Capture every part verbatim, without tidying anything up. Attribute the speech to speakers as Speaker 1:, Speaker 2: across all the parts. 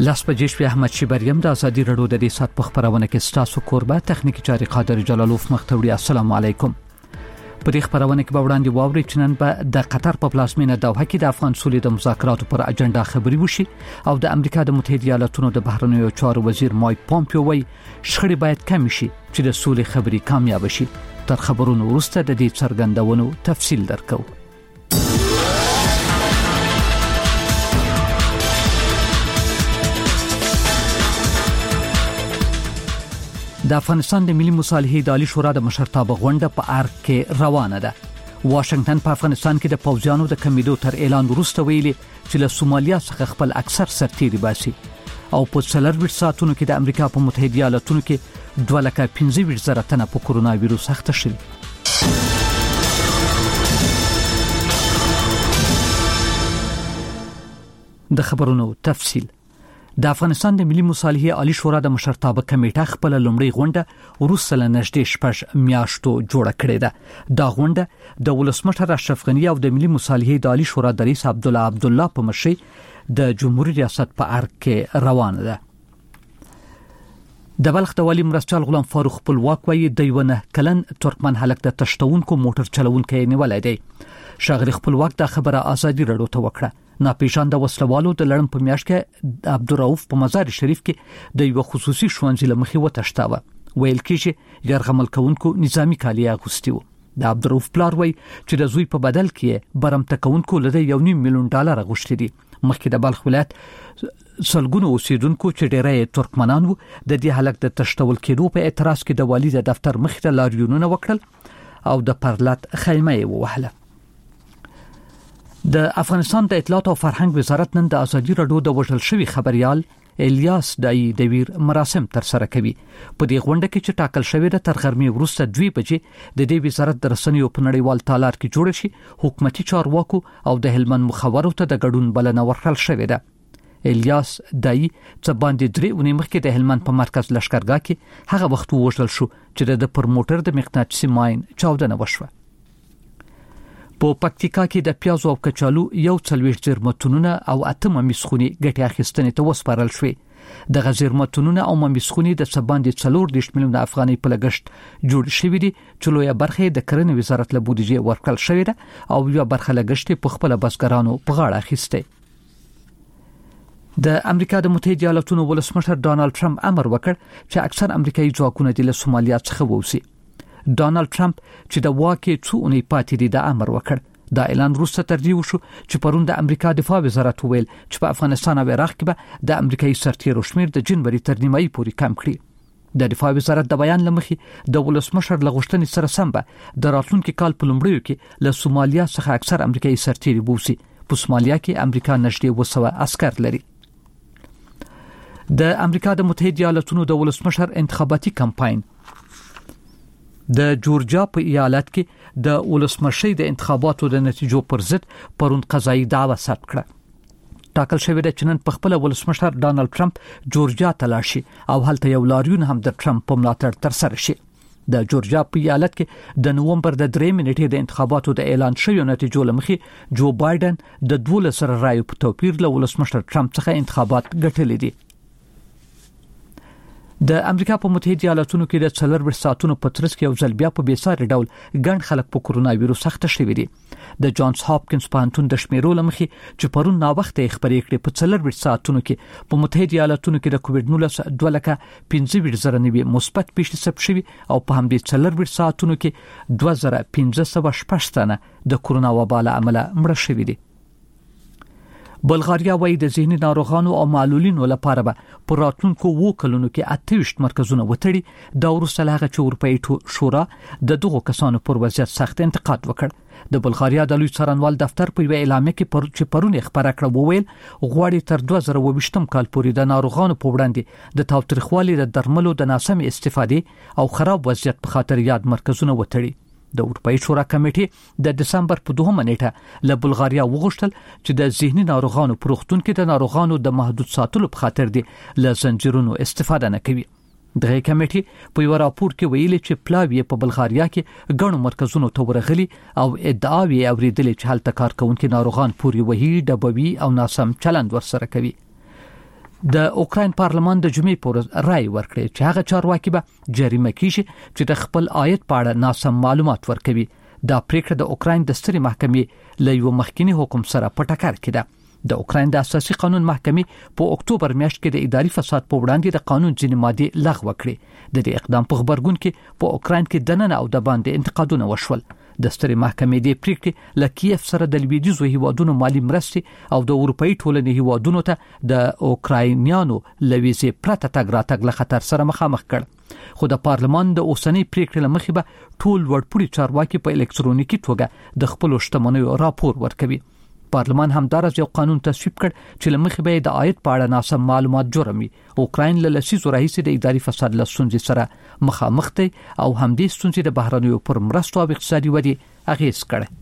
Speaker 1: لاس بجې شپې احمد شیبریم د ازادي رادیو د دې سات په خبرونه کې ستاسو قربا تخنیکی چاري قادر جلالوف مختوړي. السلام علیکم. په دې خبرونه کې به وړاندې واوري چې نن به د قطر په پلازمینه دوحه کې د افغان سولې د مذاکراتو پر اجنډا خبري وشي او د امریکا د متحده ایالاتونو د بهرنیو چارو وزیر مایک پومپیو وایي شخړې باید کم شي چې د سولې خبري کامیاب شي. تر خبرونو وروسته د دې څرګندونو تفصیل درکو. د افغانستان د ملي مصالحې اداري شورا د مشرتابه غونډه په ارګ کې روانه ده. واشنگټن په افغانستان کې د پوځیانو د کمیدو تر اعلان وروسته ویلي چې له سومالیا څخه خپل اکثر سرتیري باسي او په څلور ساعتونو کې د امریکا په متحده ایالاتونو کې دوه لکه پنځه ویشت زره تنه په کورونا وایروس اخته شوي. د خبرونو تفصیل. د افغانستان د ملي مصالحې عالی شورا د مشرتابه کمیټه خپل لومړی غونډه وروسته له نږدې شپږ میاشتو جوړه کړې ده. دا غونډه د ولسمشر اشرف غنی او د ملي مصالحې د عالی شورا د رئیس عبد الله عبد الله په مشرۍ د جمهوریت ریاست په ارګ کې روانه ده. د بلخ د والی مرستیال غلام فاروق خپلواک وایي د یو نه کلن ترکمن هلک د تشتونکو موټر چلونکو نیولای دی. شاغر خپلواک دا خبره ازادي رادیو ته وکړه. ناپېژانده وسلوالو د لړم په میاشت کې عبدالرؤف په مزار شریف کې د یو خصوصي ښوونځي لمخې وتښتاوه. ویل کېږي یرغمل کوونکو نظامی کالي اغوستي وو. د عبدالرؤف پلار وایي چې د زوی په بدل کې برمته کوونکو لده یو نیم میلیون ډالر غوښتي دي. مخکې د بلخ ولایت سلګونو اوسیدونکو چې ډېری ترکمنان وو د دې هلک د تشتول کېدو په اعتراض کې د والي د دفتر مخې ته لاریونونه وکړل او د پرلط خیمه یې ووهله. د افغانستان د اطلاعات او فرهنګ وزارت نن د ازادي رادیو د وژل شوی خبريال الیاس دای د ویر مراسم تر سره کوي. په دې غونډه کې چې ټاکل شوی د تر غرمې وروسته دوه بجې د دې وزارت د رسنیو په نړیوال تالار کې جوړ شي حکومتي چارواکو او د هلمند مخابرو ته د ګډون بلنه ورکړل شوې ده. الیاس دای چې باندې درې ونې مخکې د هلمند په مرکز لشکرګاه کې هغه وخت وژل شو چې د پروموټر د مقناطیسي ماین چاودنه وشوه. په پکتیکا کې د پیازو او کچالو یو څلوېښت زرمتونونه او اتم مسخونی ګټه اخیستنې ته وسپارل شوې. د غزرمتونونه او مسخونی د سباندې څلور دیش میلیون افغانۍ په لګښت جوړ شوې دي چې لویه برخه د کرنې وزارت له بودیجې ورکړل شوې ده او یو برخه لګښت په خپل بزګرانو په غاړه اخیسته. د امریکا د متحده ایالاتونو ولسمشر ډانلډ ټرمپ امر وکړ چې اکثر امریکایي ځواکونه د سومالیا څخه ووځي. ډانلډ ټرمپ چې د واکې څو اونۍ پاتې دي د امر وکړ. دا اعلان وروسته تر دې وشو چې پرون د امریکا دفاع وزارت ویل چې په افغانستان او عراق کې به د امریکایي سرتیرو شمیر د جنوري تر نیمایي پورې کم کړي. د دفاع وزارت د بیان لمخې د ولسمشر لغښتنې سره سم به د راتلونکي کال په لومړیو کې له سومالیا څخه اکثر امریکایي سرتیري بوسي. په سومالیا کې امریکا نږدې وسوه عسكر لري. د امریکا د متحده ایالاتونو د ولسمشر انتخاباتي کمپاین د جورجیا په ایالت کې د ولسمشۍ د انتخاباتو د نتیجو پر ضد پرون قضایي دعوه ثبت کړه. ټاکل شوی د چنن په خپل ولسمشر ډانلډ ټرمپ جورجیا ته لاړ شي او هلته یو لاریون هم د ټرمپ په ملاتړ تر سره شي. د جورجیا په ایالت کې د نوومبر د درې نیټې د انتخاباتو د اعلان شوی نتیجو لمخې جو بایدن د دولس سره رایو په توپیر له ولسمشر ټرمپ څخه انتخابات ګټلې دي. د امریکا په متحده ایالاتونو کې د څلور ساعتونو په ترڅ کې یو ځل بیا په بیساري ډول ګڼ خلک په کورونا وایروس اخته شوي دي. د جانز هاپکینز پوهنتون د شمیرو لمخې چې پرون نا وخت خبرې کړې په څلور ساعتونو کې په متحده ایالاتونو کې د کووډ نولس دوه لکه پنځه ویشت زره نوي مثبت پیښې ثبت شوي او په همدې څلور ساعتونو کې دوه زره پنځه سوه شپږ تنه د کورونا وبا له امله مړه شوي دي. بلغاریا وایي د ذهني ناروغانو او معلولینو لپاره به په راتلونکو وو کلونو کې اته ویشت مرکزونه وتړي. دا وروسته له هغه چې اروپایي شورا د دغو کسانو پر وضعیت سخت انتقاد وکړ. د بلغاریا د لوی څارنوال دفتر په یوه اعلامیه کې پر چې پرونه خبره کړه وویل غواړي تر دوه زره اووه ویشتم کال پورې د ناروغانو په وړاندې د تاوتریخوالي د درملو د ناسم استفادې او خراب وضعیت په خاطر یاد مرکزونه وتړي. د اروپایي شورا کمیټې د دسمبر په دوهمه نیټه له بلغاریا وغوښتل چې د ذهني ناروغانو په روغتون کې د ناروغانو د محدود ساتلو په خاطر دي له زنجیرونو استفاده نه کوي. دغه کمیټې په یو راپور کې ویلي چې پلاوی په بلغاریا کې ګڼو مرکزونو ته ورغلي او ادعاوی اوریدلې چې هلته کارکونکو ناروغان پوري وهي ډبوي او ناسم چلند ورسره کوي. د اوکراین پارلمان د جمعې پر ورځ رائے ورکړي چې هغه چارواکي به جریمه کیږي چې د خپل عاید په اړه ناسم معلومات ورکوي. دا پریکړه د اوکراین د سترې محکمې له یو مخکنی حکم سره په ټکر کې ده. د اوکراین د اساسي قانون محکمې په اکتوبر میاشت کې د اداري فساد په وړاندې د قانون ځینې ماده لغوه کړې. د دې اقدام په خبرګون کې په اوکراین کې د نن او د باندې انتقادونه وشول. د سترې محکمې د پریکړې له کیف سره د لویدیځو هیوادونو مالی مرستې او د اروپאי ټولنې هیوادونو ته د اوکراینیانو لویزې پرته تګ راتګ له خطر سره مخامخ کړ. خو د پارلمان د اوسنۍ پریکړې لمخې به ټول وړپوړي چارواکي په الکترونیکي توګه د خپل شتمنیو راپور ورکوي. پارلمان همدارس یو قانون تصویب کړ چې لمخې به د عاید په اړه ناسم معلومات جرمي. اوکراین له لسیزو راهیسې د اداري فساد له ستونزې سره مخامخ دی او همدې ستونزې د بهرنیو پر مرستو او اقتصادي ودې اغیز کړي.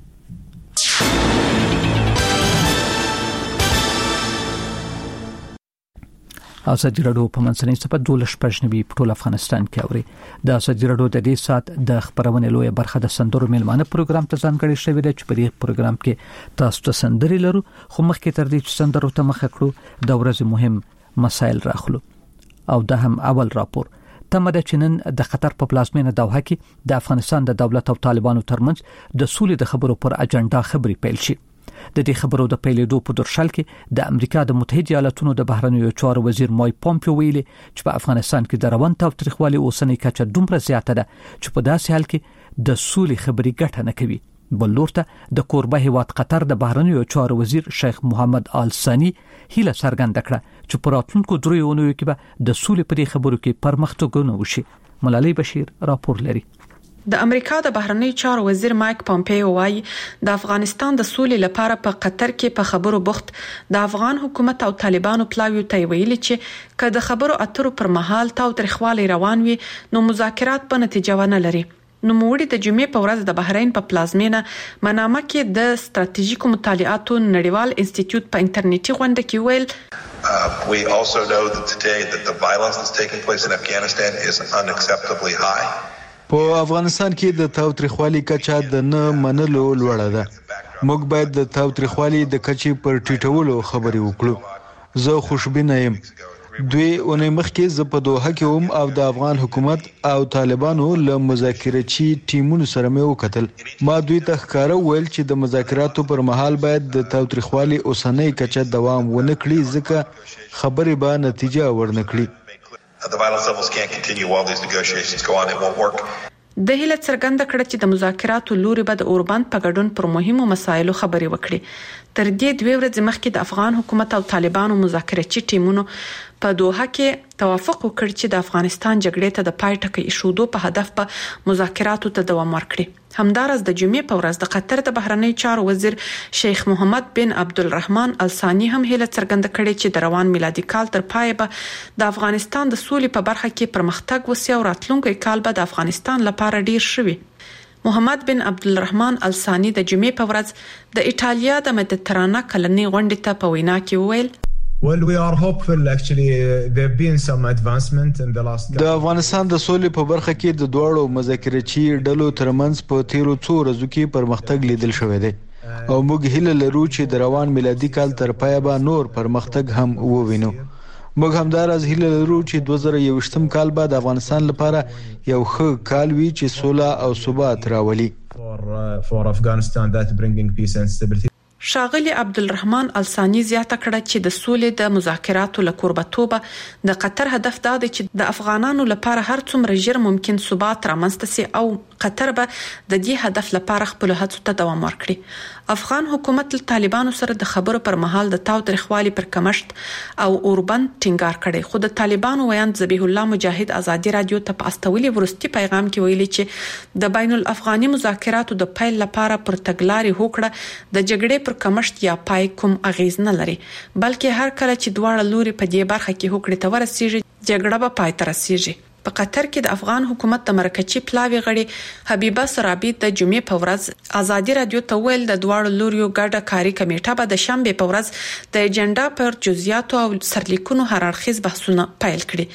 Speaker 1: ازادي راډیو په منځنۍ صفه دولس پښنوي په ټول افغانستان کې اوري. د ازادي راډیو د دې سات د خبرونې لوی برخه د سندرو میلمانه پروګرام ته ځانګړی شوی دی چې په دې پروګرام کې تاسو ته سندري لرو. خو مخکې تر دې چې سندرو ته مخ کړو د ورځې مهم مسایل راخلو. او ده هم اول راپور تمه ده چې نن د قطر په پلازمینه دوحه کې د افغانستان د دولت او طالبانو ترمنځ د سولې د خبرو پر اجنډا خبري پیل شي. د دې خبرو د پیلېدو په درشل کې د امریکا د متحده ایالاتونو د بهرنیو چارو وزیر مایک پومپیو ویلي چې په افغانستان کې د روان تاوتریخوالي اوسنۍ کچه دومره زیاته ده چې په داسې حال کې د سولې خبري ګټه نه کوي. بل لور ته د کوربه هیواد قطر د بهرنیو چارو وزیر شیخ محمد آل ثانی هیله څرګنده کړه چې په راتلونکو درې اونیو کې به د سولې په دې خبرو کې پرمختګونه وشي. ملالۍ بشیر راپور لري.
Speaker 2: د امریکا د بهرنی چارو وزیر مایک پومپیو وايي د افغانستان د سولې لپاره په قطر کې په خبرو بوخت د افغان حکومت او طالبانو پلاوی ته ویلي چې که د خبرو اترو پر مهال تاوتریخوالی روان وي نو مذاکرات په نتیجه ونه لري. نو موړي د جمعې په ورځ د بحرین په پلازمینه منامه کې د ستراتیژیکو مطالعاتو نړیوال انسټیټیوټ په انټرنیټي غونډه کې ویل
Speaker 3: Uh, we also know that today that the violence that's taking place in Afghanistan is unacceptably high.
Speaker 4: په افغانستان کې د تاوتریخوالي کچه د نه منلو لوړه ده. موږ باید د تاوتریخوالي د کچې پر ټیټولو خبرې وکړو. زه خوشبینه یم. دوی اونۍ مخکې زه په دوحه کې وم او د افغان حکومت او طالبانو له مذاکراتي ټیمونو سره مې وکتل. ما دوی ته ښکاره ویل چې د مذاکراتو پر مهال باید د تاوتریخوالي اوسنۍ کچه دوام ونه کړي ځکه خبرې به نتیجه ورنه کړي.
Speaker 3: The violence levels can't continue while these negotiations go on. It won't work.
Speaker 2: د هیله څرګنده کړه چې د مذاکراتو لوري به د اوربند په ګډون پر مهمو مسایلو خبرې وکړي. تر دې دوه ورځې مخکې د افغان حکومت او طالبانو مذاکراتي ټیمونو په دوحه کې توافق وکړ چې د افغانستان جګړې ته د پای ټکی ایښودو په هدف په مذاکراتو ته دوام ورکړي. همدارس د جمعې په ورځ د قطر د بهرنی چارو وزیر شیخ محمد بن عبدالرحمن الثانی هم هیله څرګنده کړې چې د روان میلادي کال تر پای به د افغانستان د سولې په برخه کې پرمختګ وسي او راتلونکي کال به د افغانستان لپاره ډیر شوي. محمد بن عبدالرحمن الثانی د جمعې په ورځ د ایټالیا د مدیترانه کلنۍ غونډې ته په وینا کې وویل
Speaker 5: Well, we are hopeful actually uh, there have been some advancement in the last
Speaker 4: د افغانستان د سولې په برخه کې د دوړو مذاکراتي ډلو ترمنځ په تیرو څو ورځو کې پرمختګ لیدل شوی دی او موږ هیله لرو چې د روان میلادي کال تر پایه به نور پرمختګ هم ووینو. موږ همدارس هیله لرو چې دوه زره یوویشتم کال به د افغانستان لپاره یو ښه کال وي چې سوله او ثبات راولي.
Speaker 5: for uh, for Afghanistan that bringing peace and stability.
Speaker 2: شاغلی عبدالرحمن الثانی زیاته کړه چې د سولې د مذاکراتو له کوربتوبه د قطر هدف دا دی چې د افغانانو لپاره هر څومره ژر ممکن ثبات رامنځته شي او قطر به د دې هدف لپاره خپل هڅو ته دوام ورکړي. افغان حکومت له طالبانو سره د خبرو پر مهال د تاوتریخوالي پر کمښت او اوربند ټینګار کړي. خو د طالبانو ویاند ذبیح الله مجاهد ازادي رادیو ته په استولي ورستي پیغام کې ویلي چې د بین الافغاني مذاکراتو د پیل لپاره پر تګلارې هوکړه د جګړې پر کمښت یا پای کوم اغیز نه لري، بلکې هر کله چې دواړه لوري په دې برخه کې هوکړې ته ورسیږي جګړه به پای ته رسیږي. په قطر کې د افغان حکومت د مرکچی پلاوی غړي حبیبه سرابی د جمعې په ورځ ازادي رادیو ته ویل د دواړو لوريو ګډه کاری کمیټه به د شنبه په ورځ د اجنډا پر جزئیات او سرلیکونو هر اړخیز بحثونه پیل کړي.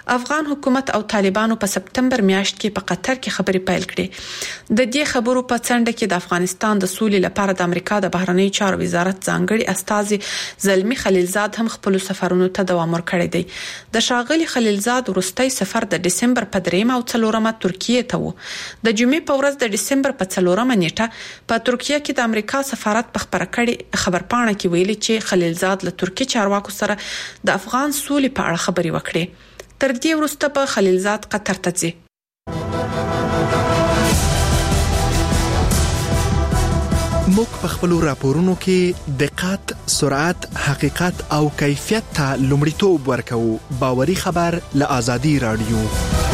Speaker 2: افغان حکومت او طالبانو په سپتمبر میاشت کې په قطر کې خبري پیل کړې. د دې خبرو په څنډه کې د افغانستان د سولې لپاره د امریکا د بهرنی چارو وزارت ځانګړي استاذ زلمی خلیلزاد هم خپل سفرونو ته دوام ورکړی دی. د شاغلي خلیلزاد ورستۍ سفر د دسمبر په درېمه او څلورمه ترکیه ته و. د جمعې په ورځ د دسمبر په څلورمه نیټه په ترکیه کې د امریکا سفارت په خبره کړي خبرپاڼه کې ویلي چې خلیلزاد له ترکی چارواکو سره د افغان سولې په اړه خبري وکړي. تر دې وروسته په خلیلزاد قطر ته ځي.
Speaker 6: موږ په خپل راپورونو کې دقت، سرعت، حقیقت او کیفیت ته لومړیتوب ورکوو. باوري خبر له آزادي رادیو.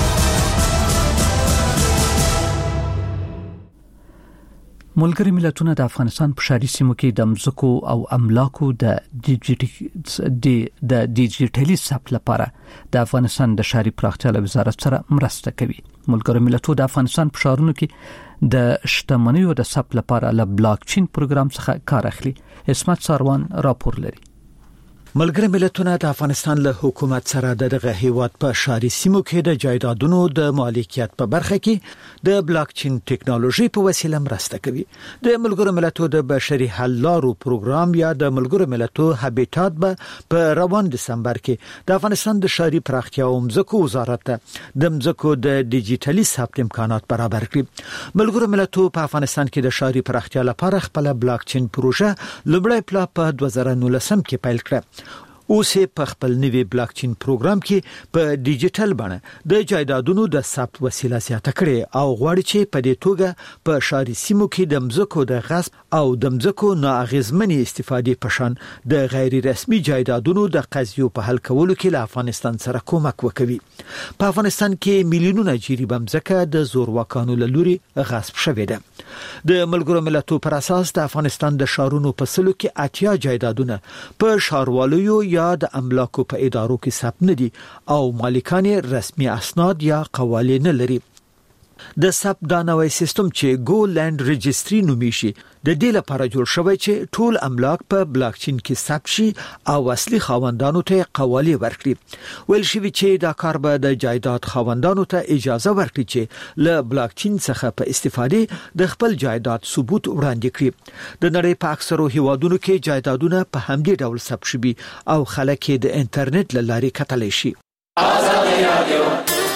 Speaker 1: ملګری ملتونه د افغانستان په شاري سیمو کې د مزکو او املاکو د ډیجیټل د ډیجیټلي ثبت لپاره د افغانستان د شاري پراختیا وزارت سره مرسته کوي. ملګری ملتونه د افغانستان په شارونو کې د شتمنیو د ثبت لپاره له بلاک چین پروګرام څخه کار اخلي. اسمت ساروان راپور لري.
Speaker 7: ملګری ملتونه د افغانستان له حکومت سره دغه هیواد په شاري سیمو کې د جایدادونو د مالکیت په برخه کې د بلاک چین ټکنالوژي په وسیله مرسته کوي. د ملګرو ملتونو د بشري حل لارو پروګرام یا د ملګرو ملتونو هابیټات به په روان دسمبر کې د افغانستان د شاري پراختیا او مزکو وزارت د مزکو د ډیجیټلي ثبت امکانات برابر کړي. ملګرو ملتونو په افغانستان کې د شاري پراختیا لپاره خپل بلاک چین پروژه لومړی پلا په دوه زره نولسم کې پیل کړه. اوس په خپل نوي بلاک چین پروګرام کې په ډیجیټل بڼه د جایدادونو د ثبت وسیله زیاته کړي او غواړي چې په دې توګه په شاري سیمو کې د مزکو د غصب او د مزکو ناغېزمنې استفادې په شان د غیر رسمي جایدادونو د قضیو په حل کولو کې له افغانستان سره کومک وکوي. په افغانستان کې میلیونونه جریبه مزکه د زورواکانو له لوري غصب شوې ده. د ملګرو ملتونو پر اساس د افغانستان د شارونو په سلو کې اتیا جایدادونه په شاروالو یا د املاکو په ادارو کې ثبت نه دي او مالکان رسمي اسناد یا قوالې نه لري. د ثبت دا نوې سیستم چې ګو لند ريجستري نومي شي د دې لپاره جوړ شوی چې ټول املاک په بلاک چین کې ثبت شي او اصلي خاوندانو ته قوالې ورکړي. ول شي چې دا کار به د جایداد خاوندانو ته اجازه ورکړي چې له بلاک چین څخه په استفادې د خپل جایداد ثبوت وړاندې کړي. د نړۍ په اکثرو هیوادونو کې جایدادونه په همدې ډول ثبت شوي او خلک د انټرنیټ له لارې کتلی شي. آزادي رادیو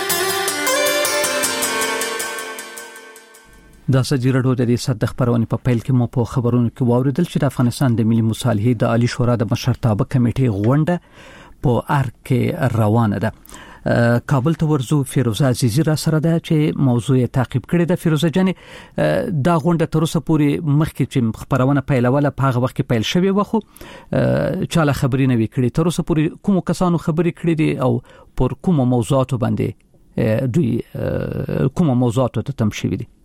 Speaker 1: د ازادي رادیو د دې صد خبرونه په پیل کې مو په خبرونو کې واوریدل چې د افغانستان د ملي مصالحې د عالی شورا د مشرتابه کمیټې غونډه په ارګ کې روانه ده. کابل ته ورزو فیروزه عزیزی را سره ده چې موضوع تعقیب کړي ده. فیروزه جان دا غونډه تر اوسه پورې مخکې چې خبرونه پیلوله په هغه وخت کې پیل شوې و خو چاله خبرې نه وکړي. تر اوسه پورې کوم کسانو خبرې کړي دي او پر کوم موضوعات باندې دوی کوم موضوعات ته تم شوي دي؟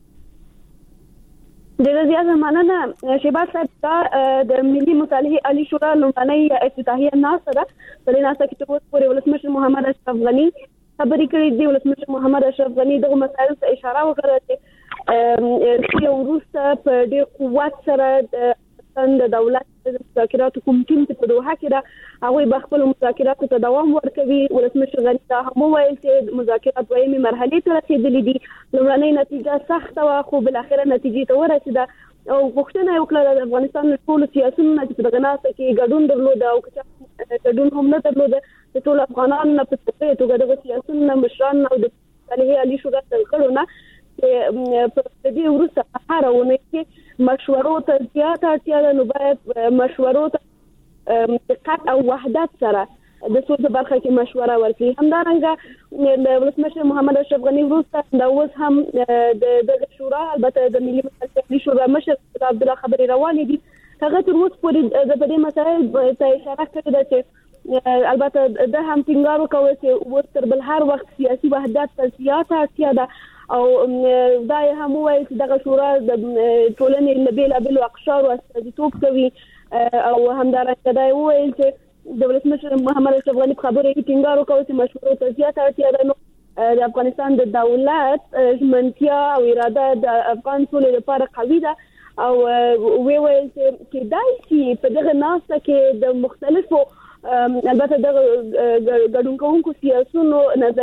Speaker 8: د زیاده مننه شهباز صاحب د ملي مصالحې عالی شورا لومړنۍ افتتاحیه ناسته ده. په دې ناسته کې تاسو پورې ولسمشر محمد اشرف غنی خبرې کړې دي. ولسمشر محمد اشرف غنی دغه مسایل ته اشاره وکړه چې یو وروسته په ډېر قوت سره د دولت د مذاکراتو کوم ټیم په دوحه کې ده هغه به خپل مذاکراتو ته دوام ورکوي. ولسمشر غنی دا هم ویل چې مذاکرات دویمه مرحله ته رسیدلې دي. لومړنۍ نتیجه سخته و خو بل اخره نتیجې ته ورسیده او غوښتنه یې وکړه د افغانستان ټول سیاسيونو چې په غناسه کې ګډون درلود او چې ګډون هم نه درلود د ټول افغانانو په توګه د سیاسيونو مشران او د مصالحې عالی شورا څخه نه په دې وروسته هر ونه کې مشورو ته زیاته اړتیا ده. نو باید مشورو ته دقت او وحدت سره د څو برخه کې مشوره ورکړي. همدارنګه د ولسمشر محمد اشرف غنی وروسته د اوس هم د شورا البته د ملي مصالحې شورا مشر عبد الله خبري روان دي. هغه تر اوسه پورې د دې مسایل ته اشاره کړې ده چې البته د هم ټینګار وکوي چې ورتر بل هر وخت سیاسي وحدت ته زیاته اړتیا ده او دا هم وایي چې دغه شورا د ټولنې له بیلابېلو اقشارو استازیتوب کوي او همدارنګه دا وایي چې د ولسمشر محمد اشرف غنی خبرې کې ټینګار وکړ چې مشورو ته زیاته اړتیا ده. نو د افغانستان د دولت ژمنتیا او اراده د افغان سولې لپاره قوي ده او وی ویل چې دای چې په دغه ناسته کې د مختلفو البته د ګډون کوونکو سیاسيونو نظر